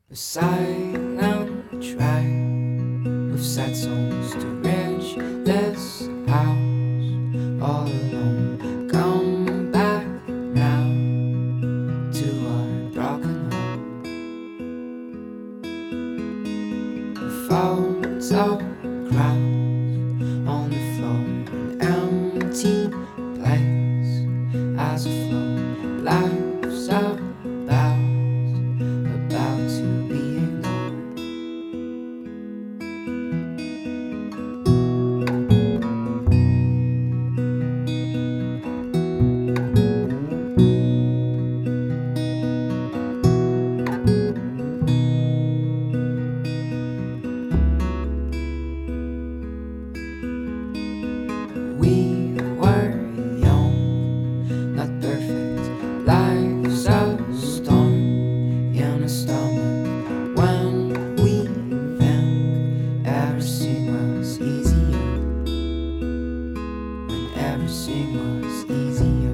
A silent track with sad songs to reach this house all alone. Come back now to our broken home. The photographs on the floor, an empty place as a flow. Life's about to be ignored. We were young, not perfect. Life's a storm in a stomach. When we think everything was easier, when everything was easier.